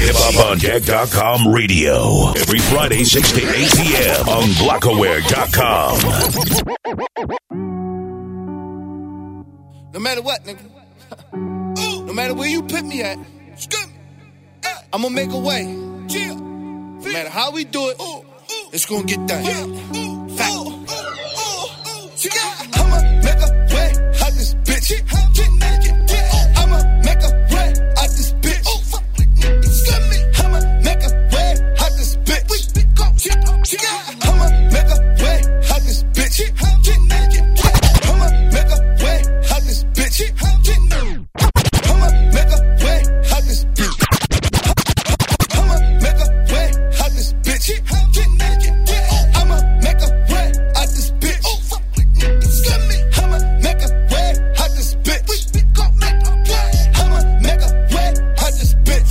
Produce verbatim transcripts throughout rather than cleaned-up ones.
hip hop on deck dot com radio. Every Friday, six to eight p.m. on Blockaware dot com. No matter what, nigga. No matter where you put me at, I'm gonna make a way. No matter how we do it, it's gonna get done. Fact. I'ma make a way out this bitch. I'ma make a way out this bitch. I'ma make a way out this bitch. I'ma make a way out this bitch. I'ma make a way out this bitch. I'ma make a way out this bitch. I'ma make a way out this bitch. I'ma make a way out this bitch. I'ma make a way out this bitch. I'ma make a way out this bitch.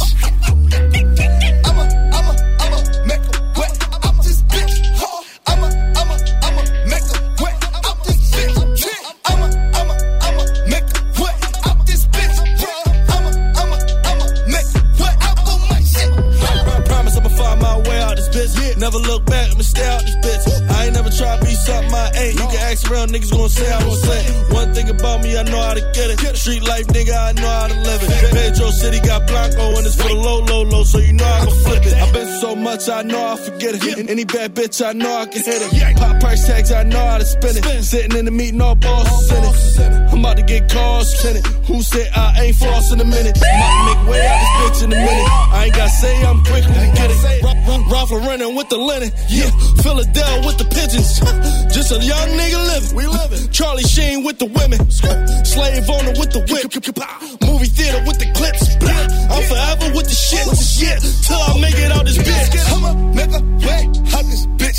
I'ma, I'ma, I'ma make a way out this bitch. I'ma, I'ma, I'ma make a way out this bitch. I'ma, I'ma, I'ma make a way out this bitch. I'ma, I'ma, I'ma make a way out of my shit. I promise I'ma find my way out this bitch. Never look back, I'ma stay out this bitch. I ain't never try to be something I ain't. You can ask around, niggas gonna say I was slaying. One thing about me, I know how to get it. Street life, nigga, I know how to live it. Pedro City got Blanco, and it's for the low, low, low, so you know I can flip it. I've been so much, I know I forget it. Any bad bitch, I know I can hit it. Pop price tags, I know how to spin it. Sitting in the meeting, all bosses in it. I'm about to get cars tinted. Who said I ain't false in a minute? I'm about to make way out this bitch in a minute. I ain't gotta say I'm quick to get it. Ralph Lauren with the linen. Yeah, Philadelphia with the pigeons. Just a young nigga living. We living. Charlie Sheen with the women. Slave owner with the whip. Movie theater with the clips. I'm forever with the shit. Yeah, till I make it out this bitch. I'ma make a way out this bitch.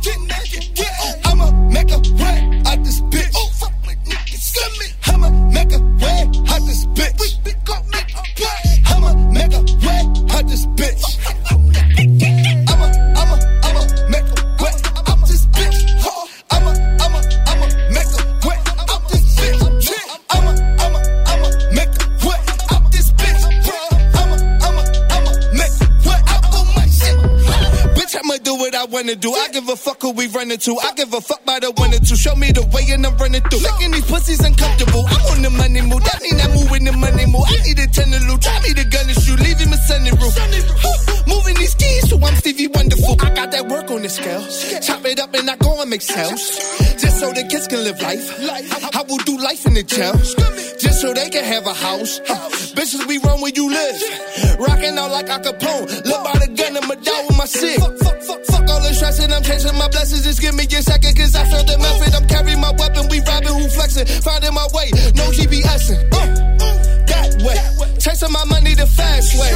I'ma make a way out this bitch. I'ma make a way out this bitch. I'ma make a way out this bitch. I'ma, I'ma, I'ma make a way out this bitch. I'ma, I'ma, I'ma make a way out this bitch. I'ma, I'ma, I'ma make a way out this bitch. I'ma, I'ma, I'ma make a way out of my shit. Bitch, I'ma do what I wanna do. I give a fuck who we running to. I give a fuck by the one or two. Show me the way and I'm running through. Making these pussies uncomfortable. I'm on the money move. That mean I'm moving the money move. I need a ten to loot. Try me the gun and shoot. Leave him a sunroof. Moving these keys, so I'm Stevie Wonderful. I got that work on the scale. Chop it up and I go and make sales. Just so the kids can live life. I will do life in the jail. Just so they can have a house. Bitches, we run where you live. Rocking out like Al Capone. Look by the gun, I'ma die with my sick. Fuck, fuck, fuck, fuck all the stress and I'm chasing my blessings. Just give me a second, cause I feel the method. I'm carrying my weapon, we robbing, who flexing. Finding my way, no GPSing. Uh, that way. Chasing my money the fast way.